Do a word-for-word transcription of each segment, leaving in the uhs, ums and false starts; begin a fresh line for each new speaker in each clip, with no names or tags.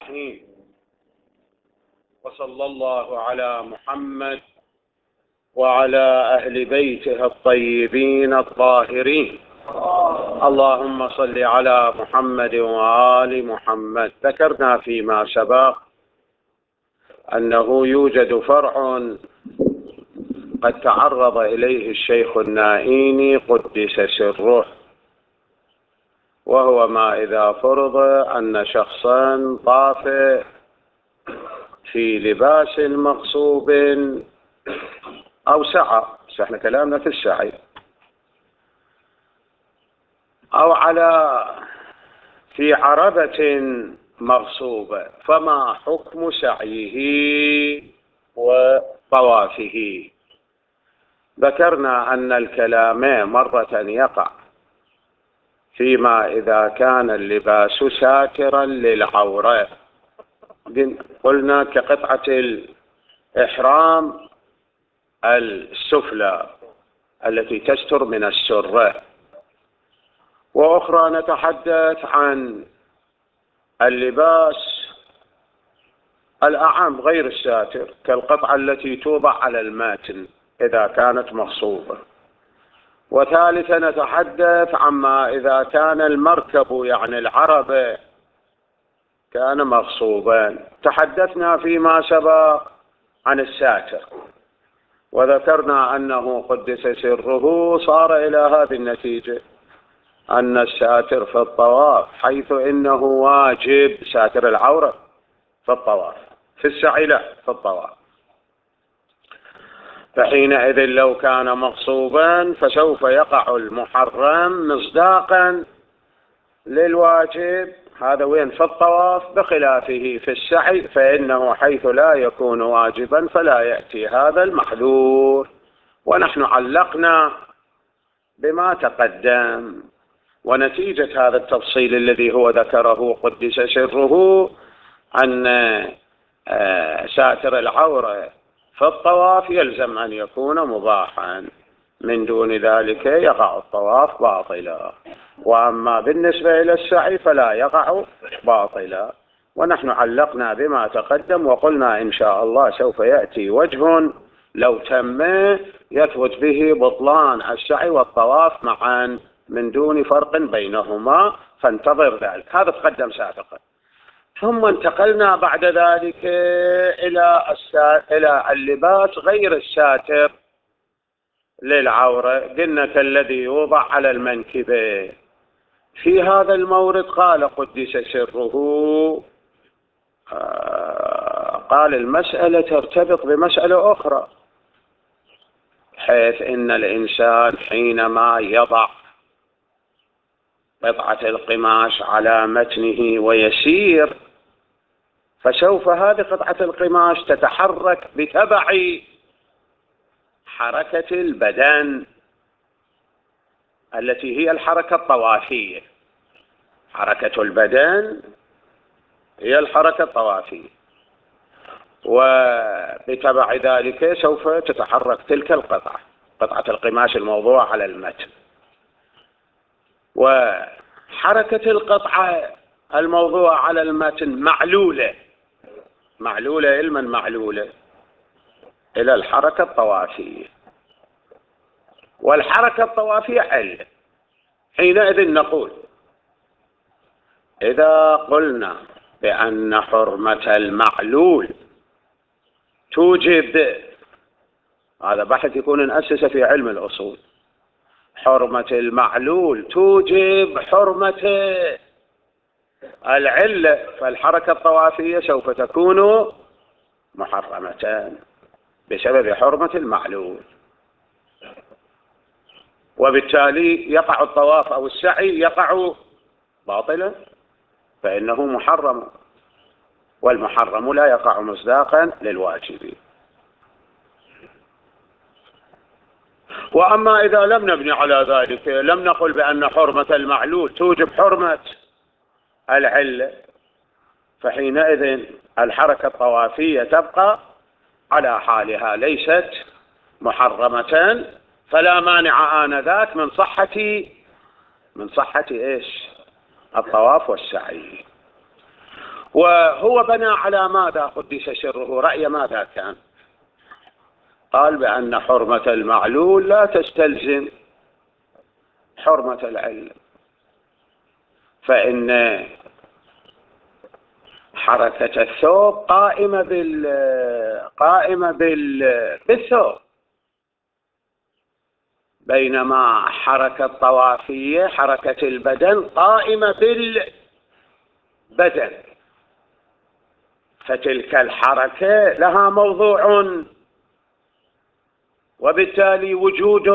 الرحيم. وصلى الله على محمد وعلى أهل بيته الطيبين الطاهرين. اللهم صل على محمد وآل محمد. ذكرنا فيما سبق أنه يوجد فرع قد تعرض إليه الشيخ النائيني قدس سره، وهو ما إذا فرض أن شخصا طاف في لباس مغصوب أو سعى، احنا كلامنا في السعي، أو على في عربة مغصوبة، فما حكم سعيه وطوافه؟ ذكرنا أن الكلام مرة يقع فيما إذا كان اللباس ساترا للعورة، قلنا كقطعة الإحرام السفلى التي تستر من السرة، وأخرى نتحدث عن اللباس الأعم غير الساتر كالقطعة التي توضع على الماتن إذا كانت مغصوبة، وثالثا نتحدث عما إذا كان المركب يعني العربة كان مغصوبا. تحدثنا فيما سبق عن الساتر، وذكرنا أنه قدس سره صار إلى هذه النتيجة أن الساتر في الطواف، حيث إنه واجب ساتر العورة في الطواف، في السعي لا، في الطواف. فحينئذ لو كان مغصوبا فسوف يقع المحرم مصداقا للواجب، هذا وين؟ في الطواف، بخلافه في السعي فإنه حيث لا يكون واجبا فلا يأتي هذا المحذور. ونحن علقنا بما تقدم، ونتيجة هذا التفصيل الذي هو ذكره قدس سره أن ساتر العورة في الطواف يلزم أن يكون مباحا، من دون ذلك يقع الطواف باطلا، وأما بالنسبة إلى السعي فلا يقع باطلا. ونحن علقنا بما تقدم وقلنا إن شاء الله سوف يأتي وجه لو تم يثبت به بطلان السعي والطواف معا من دون فرق بينهما، فانتظر ذلك. هذا تقدم سابقا. ثم انتقلنا بعد ذلك إلى إلى اللباس غير الساتر للعورة، قلنا كالذي يوضع على المنكبة. في هذا المورد قال قدس سره، قال المسألة ترتبط بمسألة أخرى، حيث إن الإنسان حينما يضع قطعة القماش على متنه ويسير، فسوف هذه قطعة القماش تتحرك بتبع حركة البدن التي هي الحركة الطوافية. حركة البدن هي الحركة الطوافية، وبتبع ذلك سوف تتحرك تلك القطعة، قطعة القماش الموضوعة على المتن. وحركة القطعة الموضوعة على المتن معلولة، معلولة علما معلولة إلى الحركة الطوافية، والحركة الطوافية علة. حينئذ نقول إذا قلنا بأن حرمة المعلول توجب، هذا بحث يكون انأسس في علم الأصول، حرمة المعلول توجب حرمة العلة، فالحركة الطوافية سوف تكون محرمتان بسبب حرمة المعلول، وبالتالي يقع الطواف أو السعي يقع باطلا فإنه محرم، والمحرم لا يقع مصداقا للواجب. وأما إذا لم نبني على ذلك، لم نقل بأن حرمة المعلول توجب حرمة العلة، فحينئذ الحركة الطوافية تبقى على حالها ليست محرمة، فلا مانع آنذاك من صحة من صحة إيش؟ الطواف والسعي. وهو بنى على ماذا قدس سره؟ رأي ماذا كان؟ قال بأن حرمة المعلول لا تستلزم حرمة العلة، فإن حركة الثوب قائمة بال قائمة بال بالثوب، بينما حركة الطوافية حركة البدن قائمة بالبدن، فتلك الحركة لها موضوع وبالتالي وجود،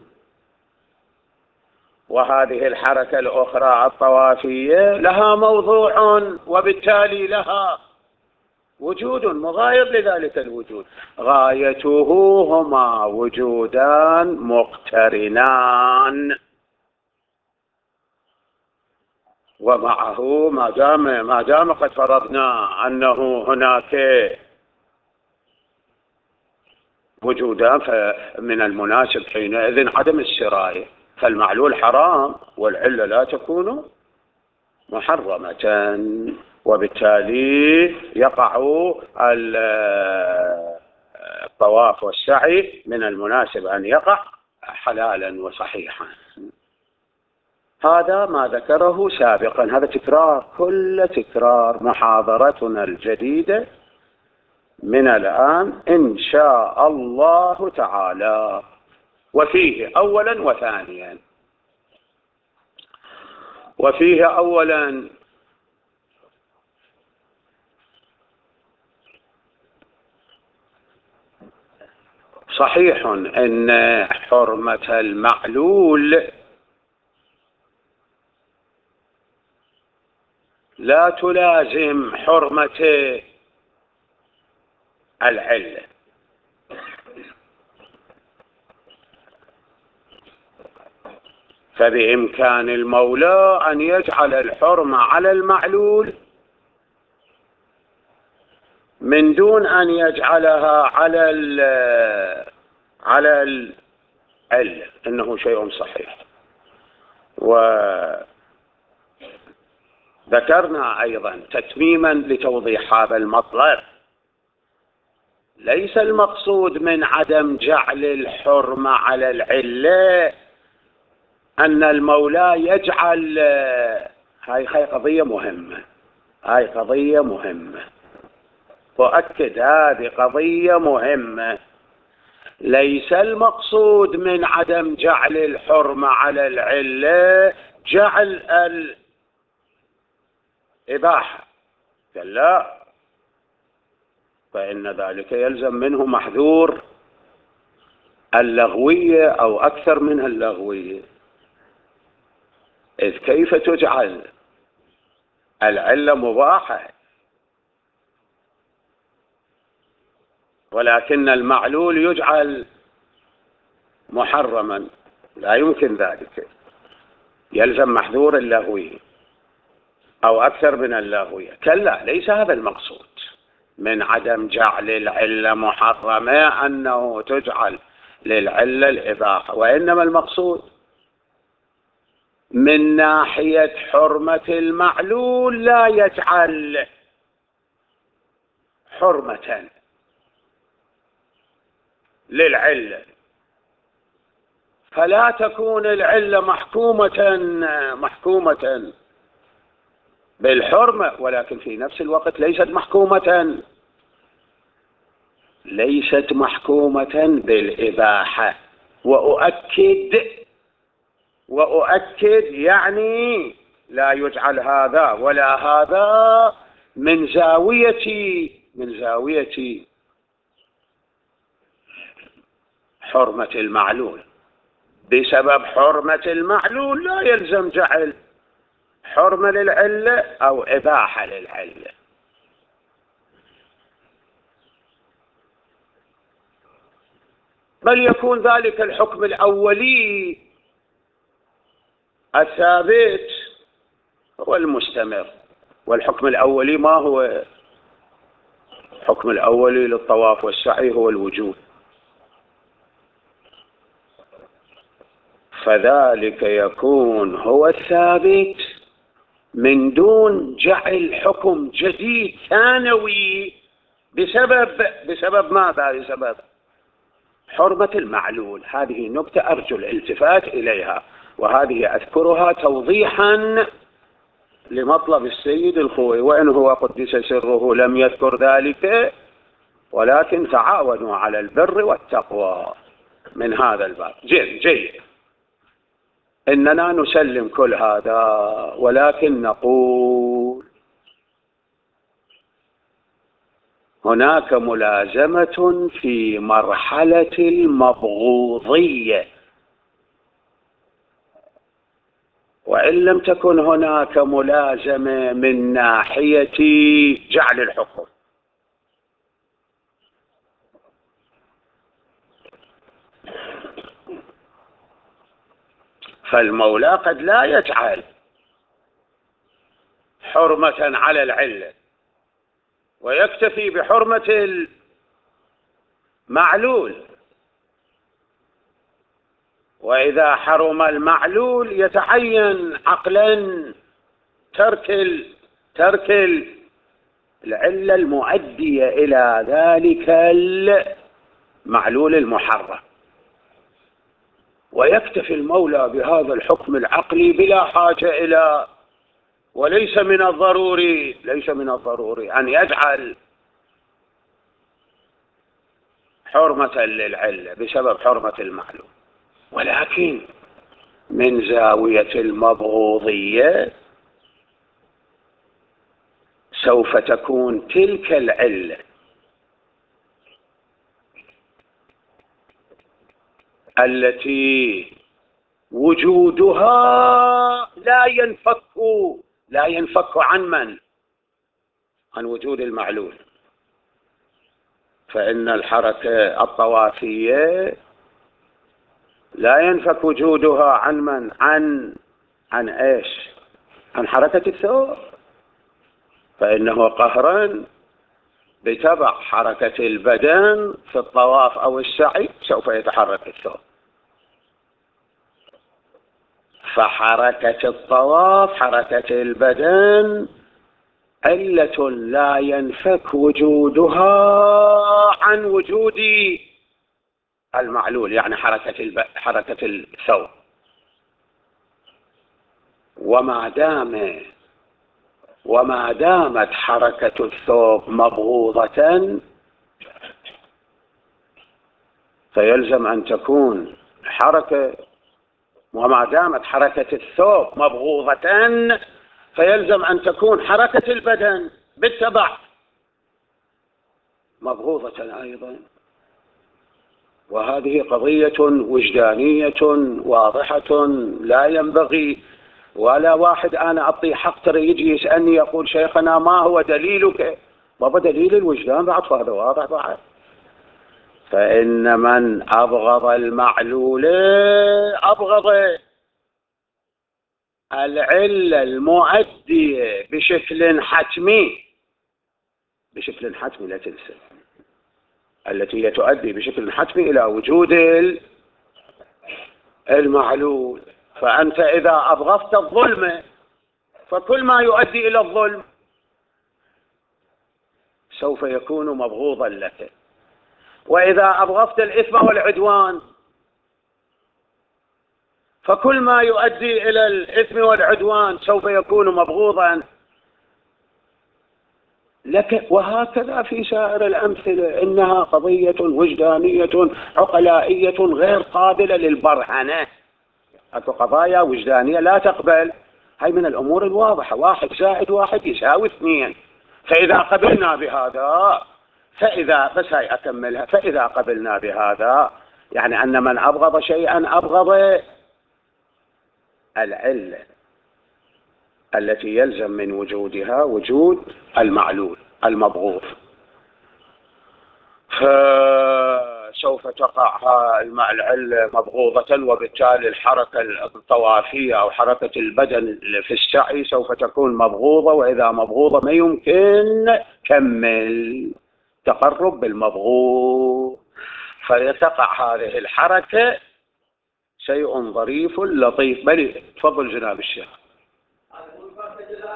وهذه الحركة الأخرى الطوافية لها موضوع وبالتالي لها وجود مغاير لذلك الوجود. غايته هما وجودان مقترنان، ومعه ما دام ما دام قد فرضنا أنه هناك وجودان، فمن المناسب حينئذ عدم السراية، فالمعلول حرام والعلة لا تكون محرمة، وبالتالي يقع الطواف والسعي من المناسب أن يقع حلالا وصحيحا. هذا ما ذكره سابقا، هذا تكرار، كل تكرار محاضرتنا الجديدة من الآن إن شاء الله تعالى. وفيه أولا وثانيا، وفيه أولا صحيح أن حرمة المعلول لا تلازم حرمة العلة، فبإمكان المولى أن يجعل الحرمة على المعلول من دون أن يجعلها على على العلة، إنه شيء صحيح. وذكرنا أيضا تتميما لتوضيح هذا المطلب، ليس المقصود من عدم جعل الحرمة على العلة أن المولى يجعل، هاي هاي قضية مهمة، هاي قضية مهمة، وأكد هذه قضية مهمة. ليس المقصود من عدم جعل الحرمة على العلة جعل الإباحة، لا، فإن ذلك يلزم منه محذور اللغوية أو أكثر منها اللغوية، إذ كيف تجعل العلة مباحة ولكن المعلول يجعل محرما؟ لا يمكن ذلك، يلزم محذور اللغوية أو أكثر من اللغوية. كلا، ليس هذا المقصود من عدم جعل العلة محرمة أنه تجعل للعلة الإباحة، وإنما المقصود من ناحية حرمة المعلول لا يجعل حرمة للعلة، فلا تكون العلة محكومة محكومة بالحرمة، ولكن في نفس الوقت ليست محكومة ليست محكومة بالإباحة. وأؤكد وأؤكد يعني لا يجعل هذا ولا هذا من زاوية من زاوية حرمة المعلول. بسبب حرمة المعلول لا يلزم جعل حرمة للعلة أو إباحة للعلة. بل يكون ذلك الحكم الأولي الثابت هو المستمر. والحكم الأولي ما هو؟ الحكم الأولي للطواف والسعي هو الوجوب، فذلك يكون هو الثابت من دون جعل حكم جديد ثانوي بسبب بسبب ماذا؟ بسبب حرمة المعلول. هذه نكتة أرجو الالتفات إليها، وهذه أذكرها توضيحا لمطلب السيد الخوئي، وإن هو قدس سره لم يذكر ذلك، ولكن تعاونوا على البر والتقوى من هذا الباب. جيد جيد، إننا نسلم كل هذا، ولكن نقول هناك ملازمة في مرحلة المبغوضية، وإن لم تكن هناك ملازمة من ناحية جعل الحكم. فالمولى قد لا يجعل حرمة على العلة ويكتفي بحرمة المعلول، وإذا حرم المعلول يتعين عقلا ترك ترك العلة المؤدية إلى ذلك المعلول المحرم، ويكتفي المولى بهذا الحكم العقلي بلا حاجة إلى، وليس من الضروري ليس من الضروري أن يجعل حرمة للعلة بسبب حرمة المعلول. ولكن من زاوية المبغوضية سوف تكون تلك العلة التي وجودها لا ينفك لا ينفك عن من؟ عن وجود المعلول. فإن الحركة الطوافية لا ينفك وجودها عن من؟ عن عن ايش؟ عن حركة الثوب، فإنه قهرا بتبع حركة البدن في الطواف أو السعي سوف يتحرك الثوب. فحركة الطواف حركة البدن علة لا ينفك وجودها عن وجود المعلول، يعني حركة الب... حركة الثوب. وما دام وما دامت حركة الثوب مبغوضة فيلزم أن تكون حركة وما دامت حركة الثوب مبغوضة فيلزم أن تكون حركة البدن بالتبع مبغوضة أيضا. وهذه قضية وجدانية واضحة، لا ينبغي ولا واحد أنا أعطيه حق ترى يجي يسألني يقول شيخنا ما هو دليلك؟ بابا دليل الوجدان بعد، فهذا واضح بعد. فإن من أبغض المعلول أبغض العلة المؤدية بشكل حتمي بشكل حتمي لا تنسى، التي تؤدي بشكل حتمي إلى وجود المعلول. فأنت إذا أبغضت الظلم فكل ما يؤدي إلى الظلم سوف يكون مبغوضا لك، وإذا أبغضت الإثم والعدوان فكل ما يؤدي إلى الإثم والعدوان سوف يكون مبغوضا لك. وهكذا في سائر الأمثلة، إنها قضية وجدانية عقلائية غير قابلة للبرهنة. أكو قضايا وجدانية لا تقبل، هي من الأمور الواضحة، واحد زائد واحد يساوي اثنين. فإذا قبلنا بهذا فإذا بس هاي أكملها فإذا قبلنا بهذا يعني أن من أبغض شيئا أبغض العلة التي يلزم من وجودها وجود المعلول المبغوض. فسوف تقع العلة مبغوضة، وبالتالي الحركة الطوافية أو حركة البدن في السعي سوف تكون مبغوضة، وإذا مبغوضة ما يمكن كمل تقرب بالمبغوض، فيتقع هذه الحركة شيء ظريف لطيف. بل تفضل جناب الشيخ.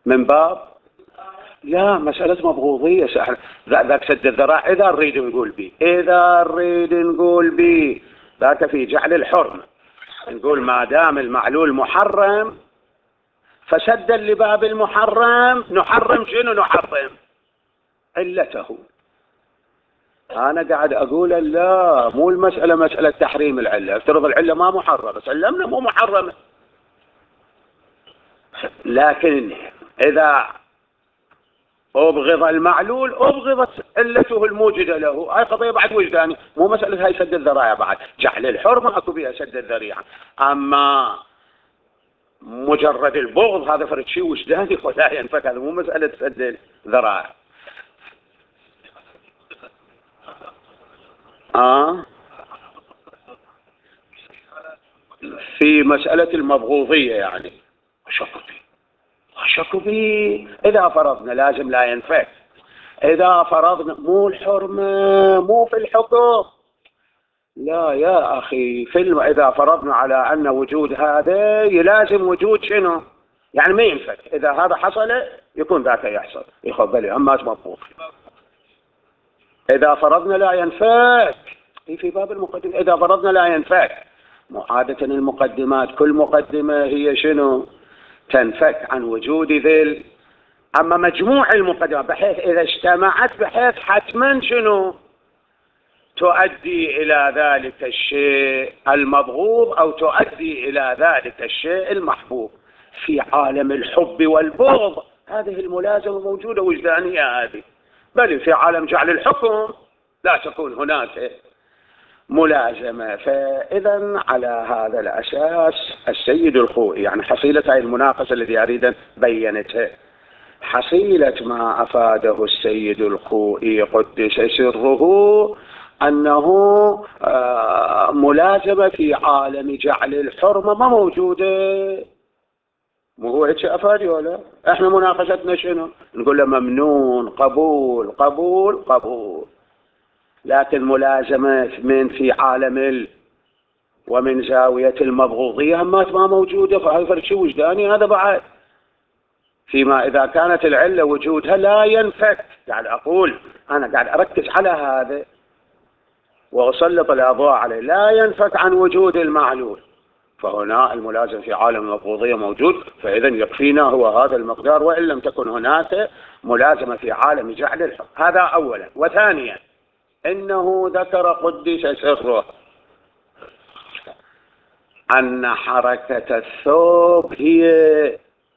من باب لا مسألة مبغوضية. ذاك سد الذراع إذا نريد نقول به، إذا نريد نقول به ذاك في جعل الحرمة، نقول ما دام المعلول محرم فسدا لباب المحرم نحرم شنو؟ نحرم علته. أنا قاعد أقول لا، مو المسألة مسألة تحريم العلة، افترض العلة ما محرمة سلمنا مو محرمة، لكن إذا أبغض المعلول أبغضت علته الموجدة له، هاي قضية بعد وجداني، مو مسألة هاي سد الذرائع، بعد جعل الحرمة أكو بها سد الذريعة. أما مجرد البغض هذا فرد شيء وجداني ولا ينفك، هذا مو مسألة سد الذرائع. آه في مسألة المبغوضية يعني أشك فيه، أشك فيه إذا فرضنا لازم لا ينفك، إذا فرضنا مو الحرمة مو في الحكم، لا يا أخي في الم... إذا فرضنا على أن وجود هذا يلازم وجود شنو؟ يعني ما ينفك، إذا هذا حصل يكون ذاك يحصل، يخبلي أما مضبوط. إذا فرضنا لا ينفك في باب المقدمة، إذا فرضنا لا ينفك، عادة المقدمات كل مقدمة هي شنو؟ تنفك عن وجود ذل. أما مجموع المقدمات بحيث إذا اجتمعت بحيث حتما شنو؟ تؤدي إلى ذلك الشيء المبغوض أو تؤدي إلى ذلك الشيء المحبوب. في عالم الحب والبغض هذه الملازمة موجودة وجدانية هذه، بل في عالم جعل الحكم لا تكون هناك ملازمة. فإذا على هذا الأساس السيد الخوئي، يعني حصيلة هذه المناقشة التي أريد بينتها، حصيلة ما أفاده السيد الخوئي قدس سره أنه ملازمة في عالم جعل الحرمة ما موجودة. مو هو هيك أفادي ولا؟ احنا مناقشتنا شنو؟ نقول له ممنون قبول قبول قبول، لكن ملازمة من في عالم ال ومن زاوية المبغوضية همات ما موجودة، فهذا فرق شيء وجداني هذا بعد. فيما إذا كانت العلة وجودها لا ينفك، قاعد أقول أنا قاعد أركز على هذا وأسلط الأضواء عليه، لا ينفك عن وجود المعلول، فهنا الملازم في عالم المبغوضية موجود، فإذا يكفينا هو هذا المقدار وإن لم تكن هناك ملازمة في عالم جعل الحكم. هذا أولا. وثانيا إنه ذكر قدس سره أن حركة الثوب هي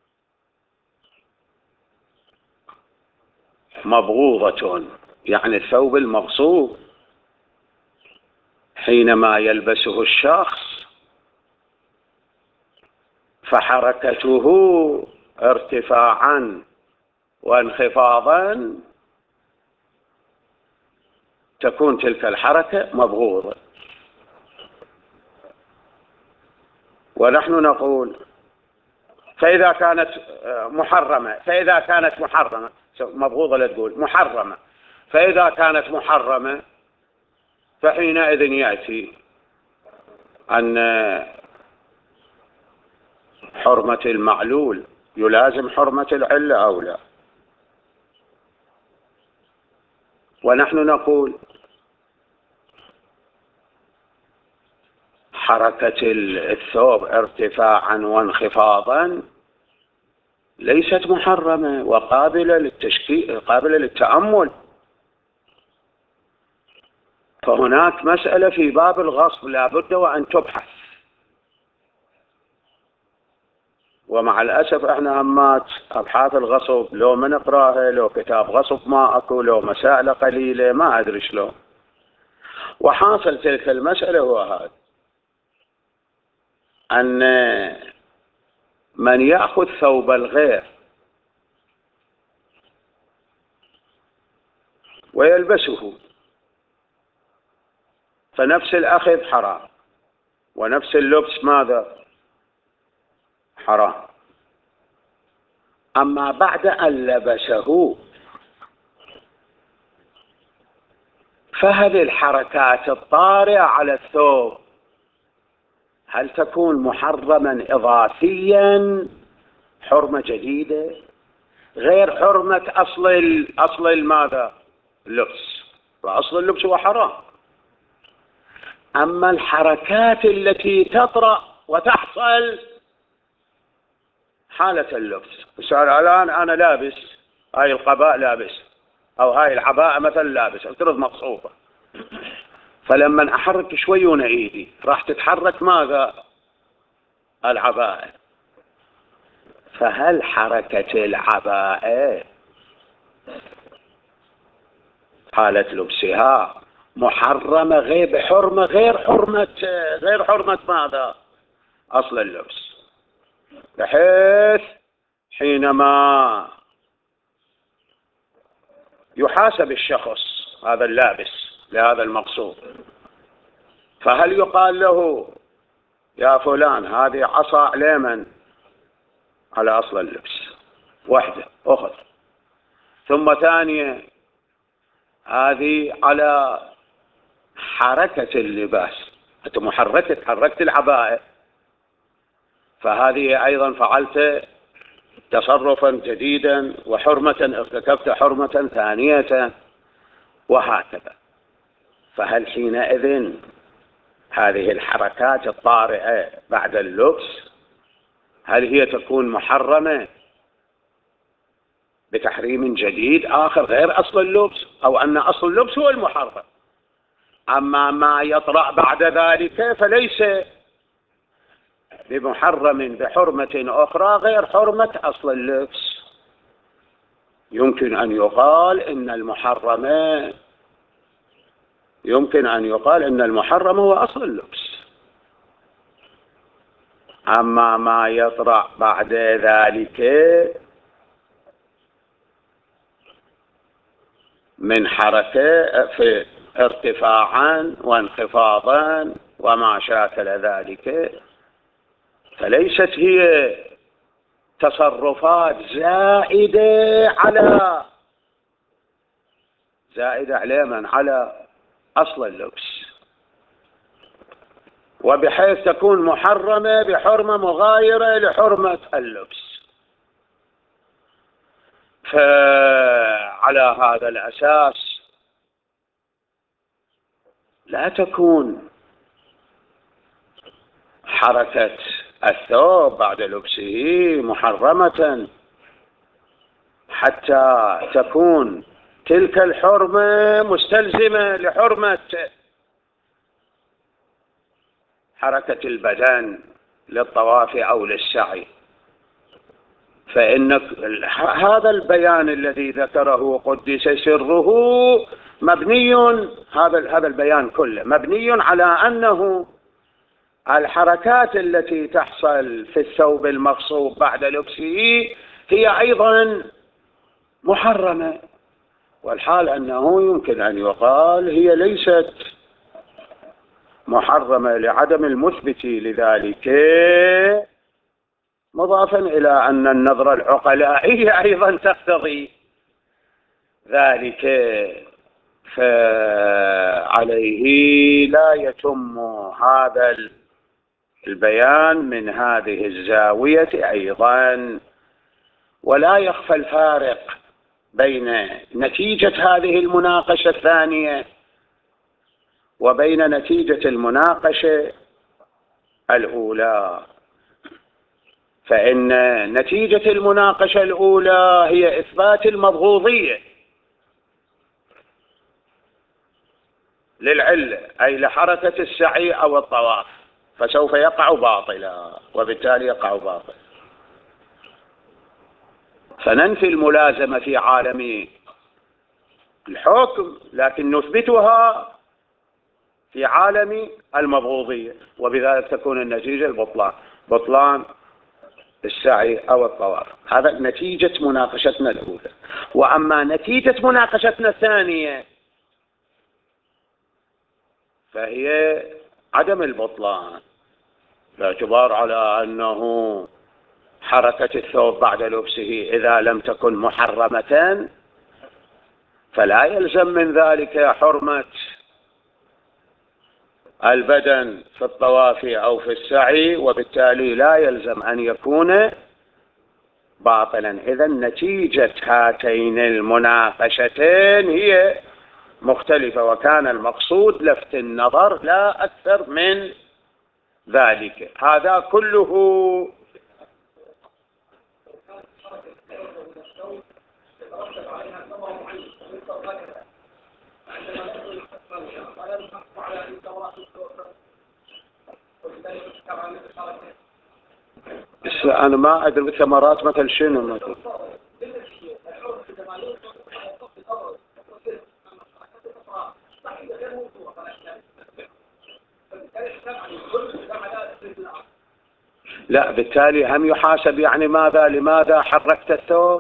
مبغوضة، يعني الثوب المغصوب حينما يلبسه الشخص فحركته ارتفاعا وانخفاضا تكون تلك الحركة مبغوضة. ونحن نقول فإذا كانت محرمة فإذا كانت محرمة مبغوضة لا تقول محرمة، فإذا كانت محرمة فحينئذ يأتي أن حرمة المعلول يلازم حرمة العلة أو لا. ونحن نقول حركة الثوب ارتفاعا وانخفاضا ليست محرمة وقابلة للتشكيل قابلة للتأمل، فهناك مسألة في باب الغصب لا بد وأن تبحث. ومع الأسف احنا همات أبحاث الغصب لو ما نقراها، لو كتاب غصب ما أكو، لو مسائل قليلة ما أدري شلون. وحاصل تلك المسألة هو هذا، أن من يأخذ ثوب الغير ويلبسه فنفس الأخذ حرام ونفس اللبس ماذا؟ حرام. أما بعد أن لبسه فهذه الحركات الطارئة على الثوب هل تكون محرما إضافيا حرمة جديدة غير حرمة أصل أصل ماذا؟ اللبس، فأصل اللبس هو حرام. أما الحركات التي تطرأ وتحصل حالة اللبس، السؤال الآن أنا لابس هاي القباء لابس، أو هاي العباءة مثلا لابس، افترض مقصوفة، فلما أحرك شوي هنا إيدي راح تتحرك ماذا؟ العباءة. فهل حركة العباءة حالة لبسها محرمة غير بحرمة غير حرمة غير حرمة ماذا؟ أصل اللبس، بحيث حينما يحاسب الشخص هذا اللابس لهذا المقصود، فهل يقال له يا فلان هذه عصا عليمن على أصل اللبس وحده أخذ، ثم ثانية هذه على حركة اللباس، أنت محركت حركت العباءة، فهذه أيضا فعلت تصرفا جديدا وحرمة ارتكبت حرمة ثانية وهكذا. فهل حينئذ هذه الحركات الطارئة بعد اللبس هل هي تكون محرمة بتحريم جديد آخر غير أصل اللبس، أو أن أصل اللبس هو المحرم؟ أما ما يطرأ بعد ذلك فليس بمحرم بحرمة أخرى غير حرمة أصل اللبس. يمكن أن يقال إن المحرم يمكن أن يقال إن المحرم هو أصل اللبس. أما ما يطرأ بعد ذلك من حركة في ارتفاعا وانخفاضا وما شاكل ذلك فليست هي تصرفات زائدة على زائدة على من على أصل اللبس، وبحيث تكون محرمة بحرمة مغايرة لحرمة اللبس. فعلى هذا الأساس لا تكون حركة الثوب بعد لبسه محرمة حتى تكون تلك الحرمة مستلزمة لحرمة حركة البدن للطواف أو للسعي. فإن هذا البيان الذي ذكره قدس سره مبني، هذا هذا البيان كله مبني على أنه الحركات التي تحصل في الثوب المغصوب بعد لبسه هي أيضا محرمة، والحال أنه يمكن أن يقال هي ليست محرمة لعدم المثبت لذلك، مضافا إلى أن النظرة العقلائية أيضا تقتضي ذلك، فعليه لا يتم هذا البيان من هذه الزاوية أيضا. ولا يخفى الفارق بين نتيجة هذه المناقشة الثانية وبين نتيجة المناقشة الأولى. فإن نتيجة المناقشة الأولى هي إثبات المبغوضية للعلة، أي لحركة السعي أو الطواف، فسوف يقع باطلا، وبالتالي يقع باطلا. فننفي الملازمة في عالم الحكم لكن نثبتها في عالم المبغوضية، وبذلك تكون النتيجة البطلان، بطلان السعي أو الطواف. هذا نتيجة مناقشتنا الأولى. وأما نتيجة مناقشتنا الثانية فهي عدم البطلان، باعتبار على أنه حركة الثوب بعد لبسه إذا لم تكن محرمة فلا يلزم من ذلك حرمة البدن في الطواف أو في السعي، وبالتالي لا يلزم أن يكون باطلا. إذا نتيجة هاتين المناقشتين هي مختلفة، وكان المقصود لفت النظر لا أكثر من ذلك. هذا كله بس أنا ما أدري ثمرات مثل شنو مثل. لا بالتالي هم يحاسب، يعني ماذا لماذا حركت الثوب؟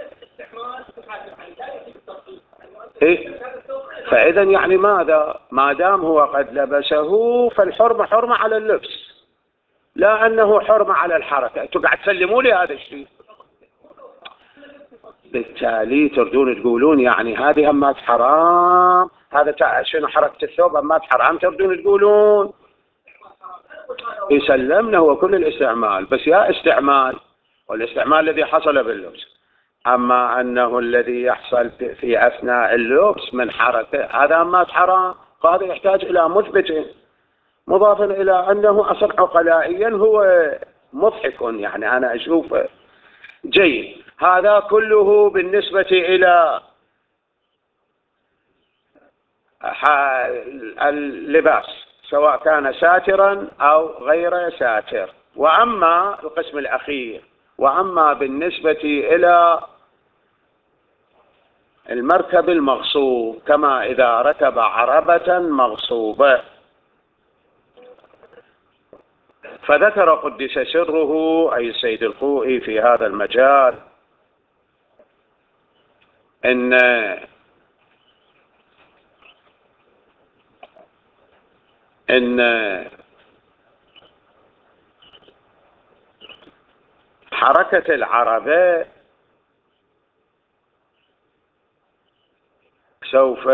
إيه؟ فإذا يعني ماذا؟ ما دام هو قد لبسه فالحرمة حرمة على اللبس، لا أنه حرمة على الحركة. أنتوا قاعد تسلموا لي هذا الشيء. بالتالي تردون تقولون يعني هذه همات حرام، هذا شنو حركة الثوب همات حرام، تردون تقولون يسلمنا هو كل الاستعمال، بس يا استعمال والاستعمال الذي حصل باللبس. أما أنه الذي يحصل في أثناء اللبس من حركة هذا همات حرام، فهذا يحتاج إلى مثبت، مضافا إلى أنه أصلا عقلائيا هو مضحك، يعني أنا أشوفه جيد. هذا كله بالنسبة إلى اللباس سواء كان ساترا أو غير ساتر. وأما القسم الأخير، وأما بالنسبة إلى المركب المغصوب، كما إذا ركب عربة مغصوبة، فذكر قدس سره أي السيد الخوئي في هذا المجال إن إن حركة العربة سوف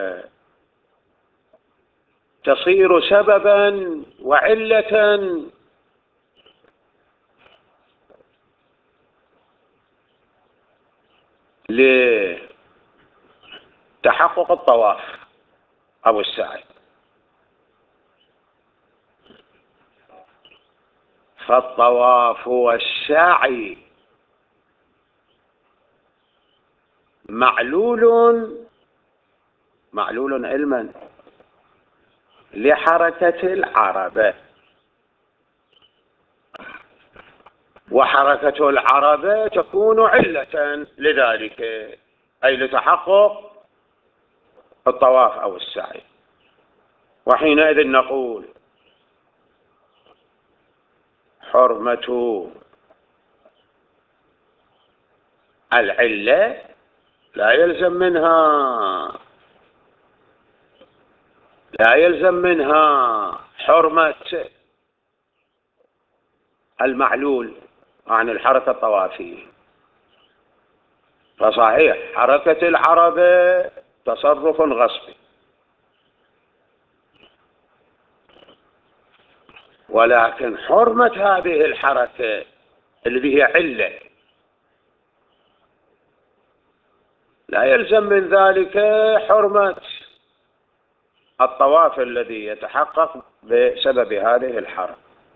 تصير سببا وعلة لتحقق الطواف أو السعي. فالطواف والسعي معلول معلول علما لحركة العربة، وحركة العربة تكون علة لذلك، أي لتحقق الطواف أو السعي. وحينئذ نقول حرمة العلة لا يلزم منها لا يلزم منها حرمة المعلول عن الحركة الطوافية. فصحيح حركة العربة تصرف غصبي، ولكن حرمة هذه الحركة التي هي علة لا يلزم من ذلك حرمة الطواف الذي يتحقق بسبب هذه الحركة.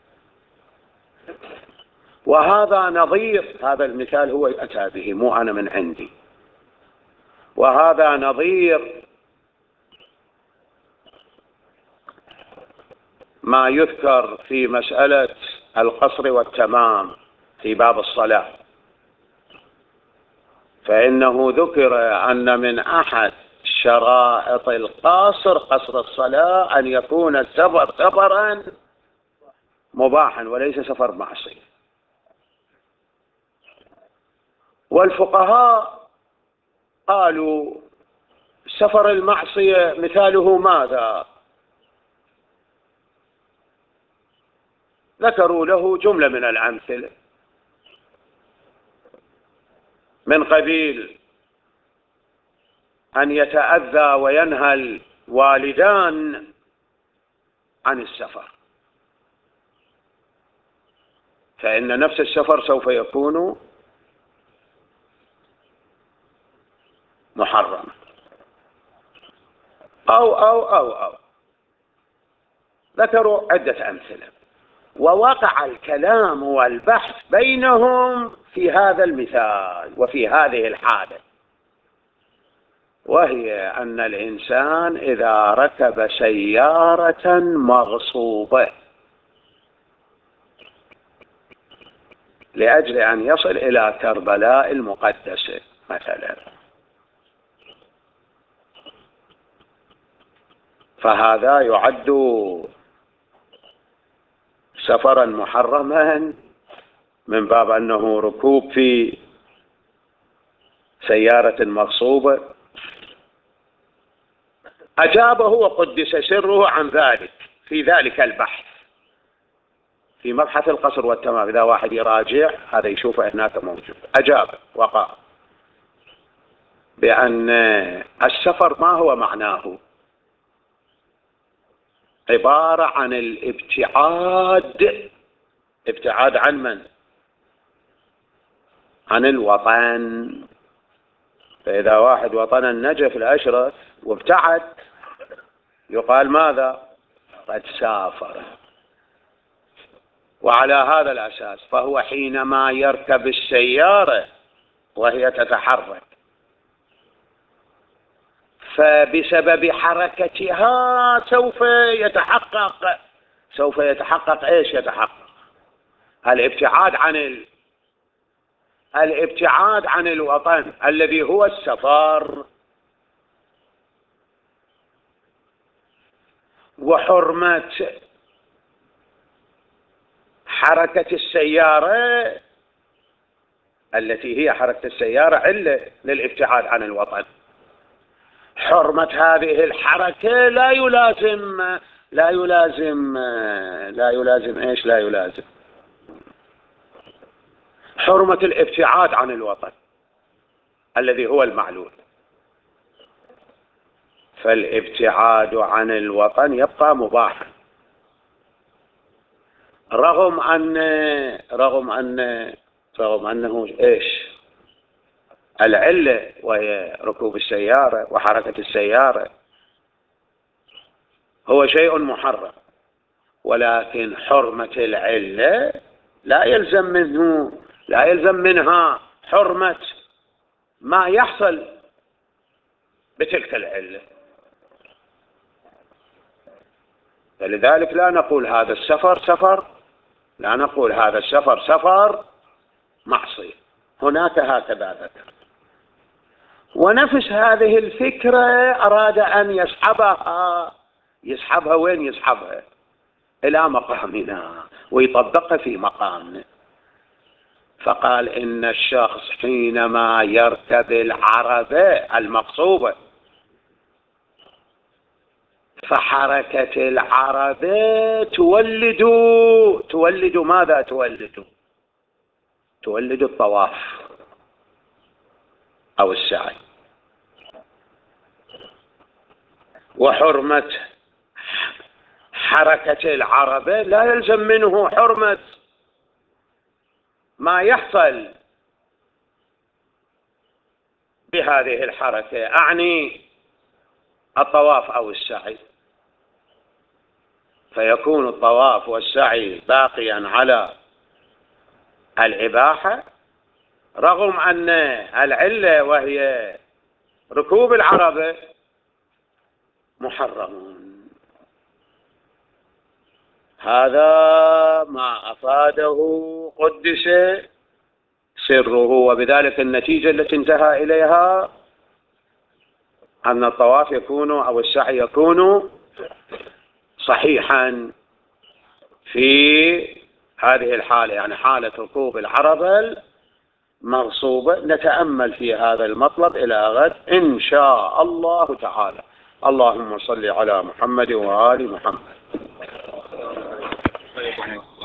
وهذا نظير، هذا المثال هو أتى به مو أنا من عندي، وهذا نظير ما يذكر في مسألة القصر والتمام في باب الصلاة. فإنه ذكر أن من أحد شرائط القاصر قصر الصلاة أن يكون السفر سفرا مباحا وليس سفر معصية. والفقهاء قالوا سفر المعصية مثاله ماذا؟ ذكروا له جملة من الأمثلة من قبيل أن يتأذى وينهى الوالدان عن السفر، فإن نفس السفر سوف يكون محرمة، أو أو أو أو ذكروا عدة أمثلة، ووقع الكلام والبحث بينهم في هذا المثال وفي هذه الحالة، وهي أن الإنسان إذا ركب سيارة مغصوبة لأجل أن يصل إلى كربلاء المقدسة مثلا، فهذا يعد سفرا محرما من باب أنه ركوب في سيارة مغصوبة. أجابه وقدس سره عن ذلك في ذلك البحث في مبحث القصر والتمام، إذا واحد يراجع هذا يشوفه هناك موجود. أجاب وقال بأن السفر ما هو معناه؟ عبارة عن الابتعاد. ابتعاد عن من؟ عن الوطن. فإذا واحد وطن النجف الأشرف وابتعد يقال ماذا؟ قد سافر. وعلى هذا الأساس فهو حينما يركب السيارة وهي تتحرك فبسبب حركتها سوف يتحقق سوف يتحقق ايش يتحقق؟ الابتعاد عن ال... الابتعاد عن الوطن الذي هو السفر. وحرمة حركة السيارة التي هي حركة السيارة علة للابتعاد عن الوطن. حرمة هذه الحركة لا يلازم لا يلازم لا يلازم ايش؟ لا يلازم حرمة الابتعاد عن الوطن الذي هو المعلول. فالابتعاد عن الوطن يبقى مباحا، رغم أن رغم أن رغم أنه ايش؟ العلة وهي ركوب السيارة وحركة السيارة هو شيء محرم، ولكن حرمة العلة لا يلزم منه لا يلزم منها حرمة ما يحصل بتلك العلة. فلذلك لا نقول هذا السفر سفر لا نقول هذا السفر سفر معصية. هناك هكذا ذكر. ونفس هذه الفكرة أراد أن يسحبها يسحبها وين يسحبها؟ إلى مقامنا ويطبقها في مقامنا. فقال إن الشخص حينما يركب العربة المغصوبة فحركة العربة تولد تولد ماذا تولد؟ تولد الطواف أو السعي. وحرمة حركة العربة لا يلزم منه حرمة ما يحصل بهذه الحركة، أعني الطواف أو السعي. فيكون الطواف والسعي باقيا على الإباحة، رغم أن العلة وهي ركوب العربة محرم. هذا ما أفاده قدس سره. وبذلك النتيجة التي انتهى إليها أن الطواف يكون أو السعي يكون صحيحا في هذه الحالة، يعني حالة ركوب العربة المغصوبة. نتأمل في هذا المطلب إلى غد إن شاء الله تعالى. اللهم صل على محمد وآل محمد.